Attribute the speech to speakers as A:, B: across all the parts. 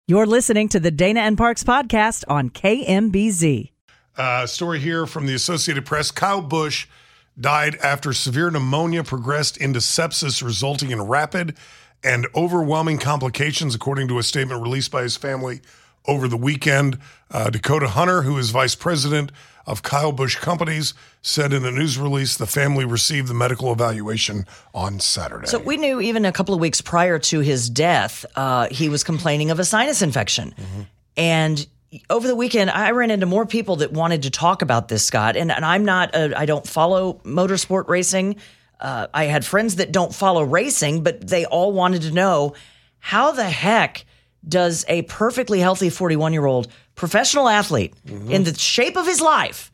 A: You're listening to the Dana and Parks podcast on KMBZ.
B: Story here from the Associated Press. Kyle Busch died after severe pneumonia progressed into sepsis, resulting in rapid and overwhelming complications, according to a statement released by his family over the weekend. Dakota Hunter, who is vice president of Kyle Busch Companies, said in a news release the family received the medical evaluation on Saturday.
C: So we knew even a couple of weeks prior to his death, he was complaining of a sinus infection. Mm-hmm. And over the weekend, I ran into more people that wanted to talk about this, Scott. And I'm not, I don't follow motorsport racing. I had friends that don't follow racing, but they all wanted to know, how the heck does a perfectly healthy 41-year-old professional athlete in the shape of his life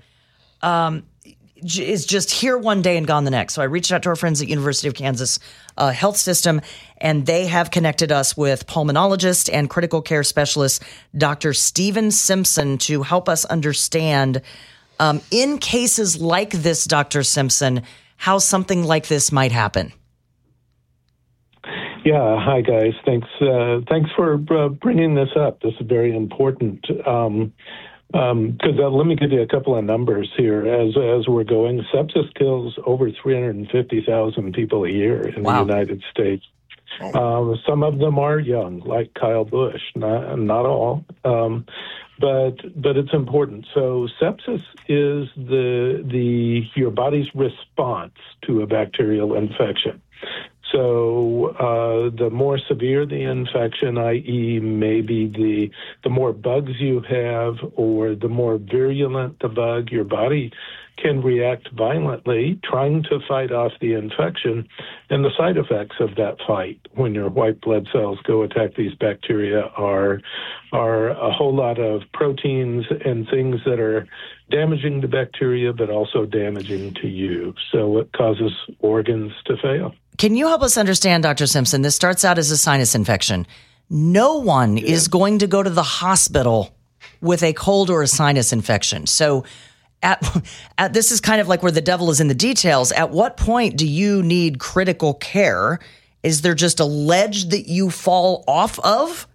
C: is just here one day and gone the next? So I reached out to our friends at University of Kansas Health System, and they have connected us with pulmonologist and critical care specialist Dr. Steven Simpson to help us understand, in cases like this, Dr. Simpson, how something like this might happen.
D: Yeah, hi guys. Thanks for bringing this up. This is very important. Because let me give you a couple of numbers here. As we're going, sepsis kills over 350,000 people a year in the United States. Some of them are young, like Kyle Busch. Not all, but it's important. So sepsis is your body's response to a bacterial infection. So the more severe the infection, i.e. maybe the more bugs you have or the more virulent the bug, your body can react violently, trying to fight off the infection. And the side effects of that fight, when your white blood cells go attack these bacteria, are a whole lot of proteins and things that are damaging to bacteria, but also damaging to you. So it causes organs to fail.
C: Can you help us understand, Dr. Simpson? This starts out as a sinus infection. No one is going to go to the hospital with a cold or a sinus infection. So at this is kind of like where the devil is in the details. At what point do you need critical care? Is there just a ledge that you fall off of?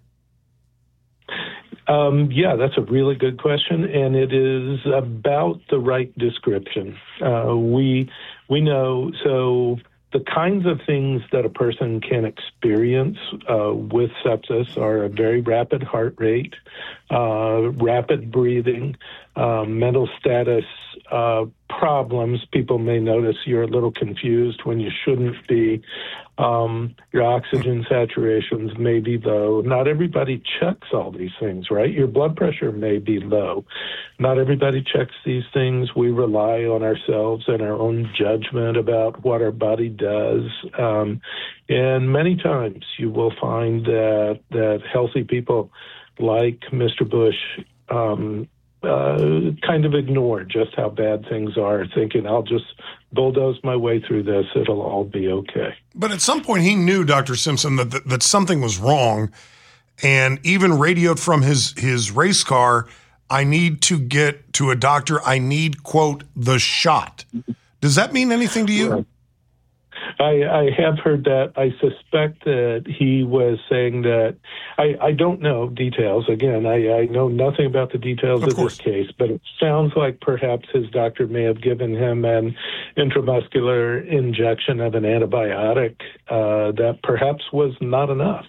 D: Yeah, that's a really good question, and it is about the right description. We know, so the kinds of things that a person can experience with sepsis are a very rapid heart rate, rapid breathing, mental status problems. People may notice you're a little confused when you shouldn't be. Your oxygen saturations may be low. Not everybody checks all these things, right? Your blood pressure may be low. Not everybody checks these things. We rely on ourselves and our own judgment about what our body does. And many times you will find that healthy people like Mr. Busch kind of ignore just how bad things are, thinking, I'll just bulldoze my way through this, it'll all be okay.
B: But at some point he knew, Dr. Simpson, that something was wrong, and even radioed from his race car, I need to get to a doctor, I need, quote, the shot. Does that mean anything to you?
D: Right. I have heard that. I suspect that he was saying that. I don't know details. Again, I know nothing about the details of this case, but it sounds like perhaps his doctor may have given him an intramuscular injection of an antibiotic that perhaps was not enough.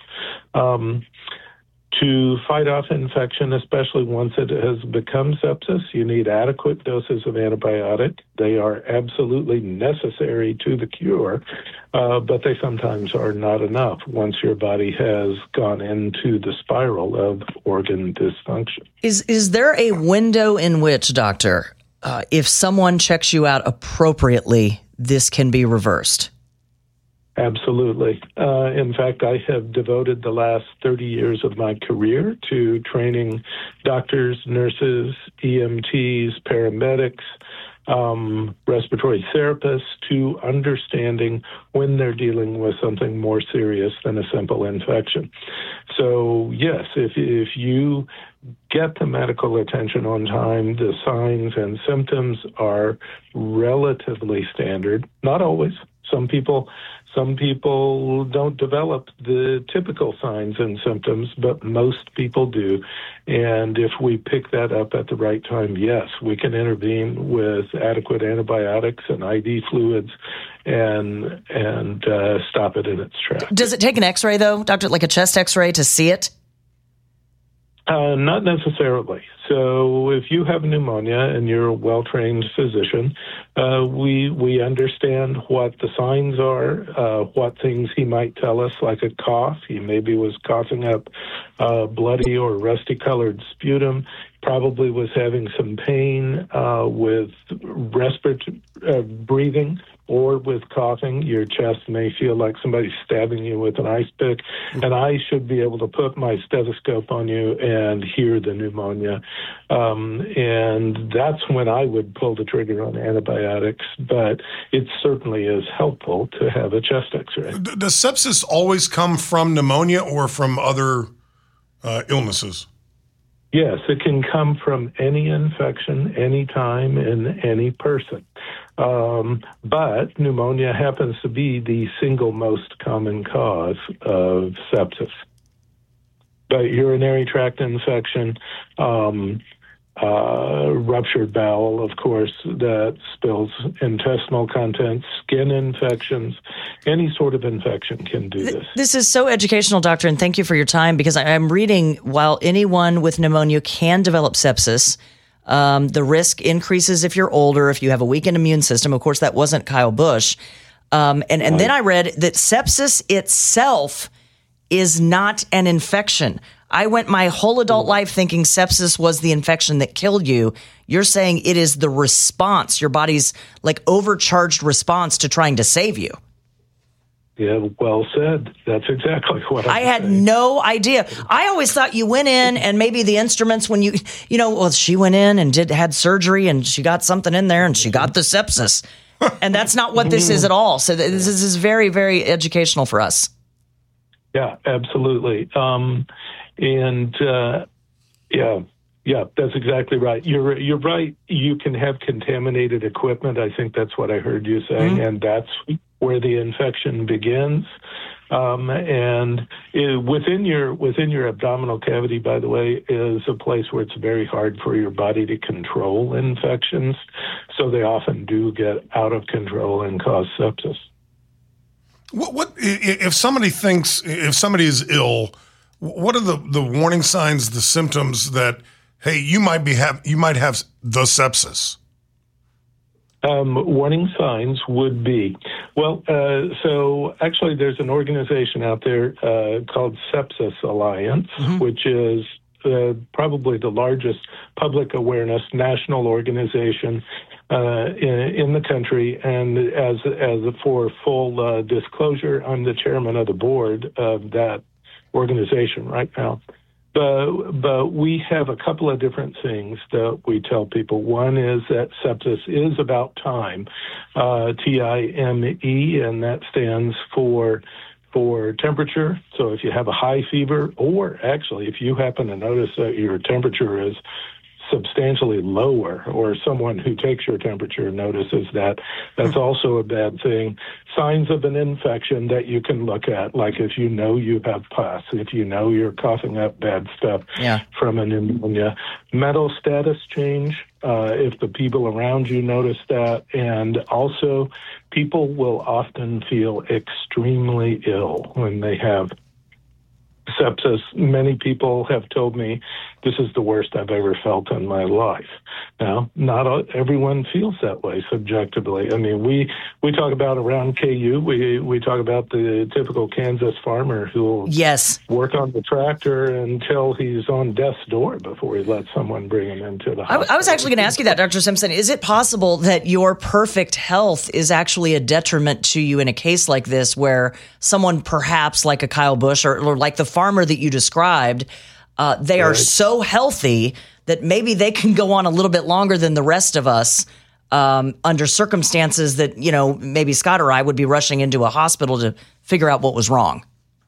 D: To fight off infection, especially once it has become sepsis, you need adequate doses of antibiotic. They are absolutely necessary to the cure, but they sometimes are not enough once your body has gone into the spiral of organ dysfunction.
C: Is there a window in which, doctor, if someone checks you out appropriately, this can be reversed?
D: Absolutely. In fact, I have devoted the last 30 years of my career to training doctors, nurses, EMTs, paramedics, respiratory therapists to understanding when they're dealing with something more serious than a simple infection. So, yes, if you get the medical attention on time, the signs and symptoms are relatively standard, not always. Some people don't develop the typical signs and symptoms, but most people do. And if we pick that up at the right time, yes, we can intervene with adequate antibiotics and IV fluids and stop it in its tracks.
C: Does it take an X-ray though, doctor, like a chest X-ray to see it?
D: Not necessarily. So if you have pneumonia and you're a well-trained physician, we understand what the signs are, what things he might tell us, like a cough. He maybe was coughing up bloody or rusty-colored sputum, probably was having some pain with respiratory breathing or with coughing. Your chest may feel like somebody's stabbing you with an ice pick, and I should be able to put my stethoscope on you and hear the pneumonia. And that's when I would pull the trigger on antibiotics, but it certainly is helpful to have a chest X-ray.
B: Does sepsis always come from pneumonia or from other illnesses?
D: Yes, it can come from any infection, anytime, in any person. But pneumonia happens to be the single most common cause of sepsis. But urinary tract infection, ruptured bowel, of course, that spills intestinal contents, skin infections, any sort of infection can do this.
C: This is so educational, doctor, and thank you for your time, because I'm reading, while anyone with pneumonia can develop sepsis, the risk increases if you're older, if you have a weakened immune system. Of course, that wasn't Kyle Busch. And then I read that sepsis itself is not an infection. I went my whole adult life thinking sepsis was the infection that killed you. You're saying it is the response, your body's like overcharged response to trying to save you.
D: Yeah, well said. That's exactly what
C: I had
D: saying.
C: No idea. I always thought you went in and maybe the instruments when she went in and had surgery and she got something in there and she got the sepsis. And that's not what this is at all. So this is very, very educational for us.
D: Yeah, absolutely. Yeah, that's exactly right. You're right. You can have contaminated equipment. I think that's what I heard you saying, and that's where the infection begins. And within your abdominal cavity, by the way, is a place where it's very hard for your body to control infections. So they often do get out of control and cause sepsis.
B: What if somebody is ill? What are the warning signs, the symptoms that, hey, you might have the sepsis?
D: Warning signs would be, so actually there's an organization out there called Sepsis Alliance, which is probably the largest public awareness national organization in the country. And as for full disclosure, I'm the chairman of the board of that organization right now. But we have a couple of different things that we tell people. One is that sepsis is about time, TIME, and that stands for temperature. So if you have a high fever, or actually if you happen to notice that your temperature is substantially lower, or someone who takes your temperature notices that, that's also a bad thing. Signs of an infection that you can look at, like if you know you have pus, if you know you're coughing up bad stuff from a pneumonia. Mental status change, if the people around you notice that, and also people will often feel extremely ill when they have sepsis. Many people have told me this is the worst I've ever felt in my life. Now, not everyone feels that way subjectively. I mean, we talk about around KU, we talk about the typical Kansas farmer who will work on the tractor until he's on death's door before he lets someone bring him into the hospital.
C: I was actually going to ask you that, Dr. Simpson. Is it possible that your perfect health is actually a detriment to you in a case like this, where someone perhaps like a Kyle Busch or like the farmer that you described, they are so healthy that maybe they can go on a little bit longer than the rest of us under circumstances that, maybe Scott or I would be rushing into a hospital to figure out what was wrong?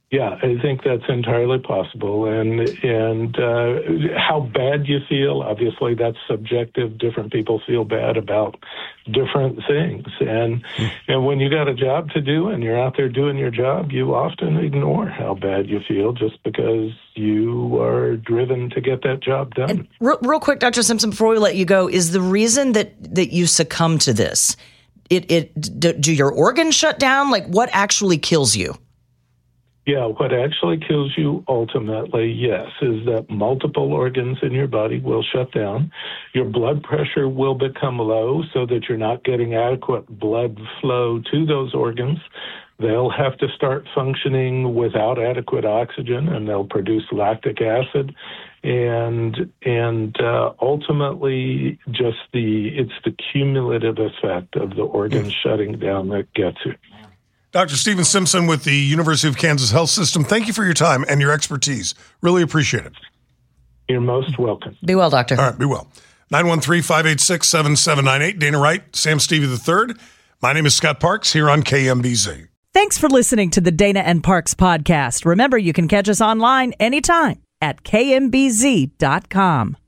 D: Yeah, I think that's entirely possible. And how bad you feel, obviously, that's subjective. Different people feel bad about different things. And when you got a job to do and you're out there doing your job, you often ignore how bad you feel just because you are driven to get that job done.
C: And real quick, Dr. Simpson, before we let you go, is the reason that you succumb to this, do your organs shut down? Like, what actually kills you?
D: Yeah, what actually kills you ultimately, yes, is that multiple organs in your body will shut down. Your blood pressure will become low so that you're not getting adequate blood flow to those organs. They'll have to start functioning without adequate oxygen, and they'll produce lactic acid. And ultimately, it's the cumulative effect of the organs shutting down that gets you.
B: Dr. Steven Simpson with the University of Kansas Health System, thank you for your time and your expertise. Really appreciate it.
D: You're most welcome.
C: Be well, doctor.
B: All right, be well. 913-586-7798. Dana Wright, Sam Stevie III. My name is Scott Parks here on KMBZ.
A: Thanks for listening to the Dana and Parks podcast. Remember, you can catch us online anytime at kmbz.com.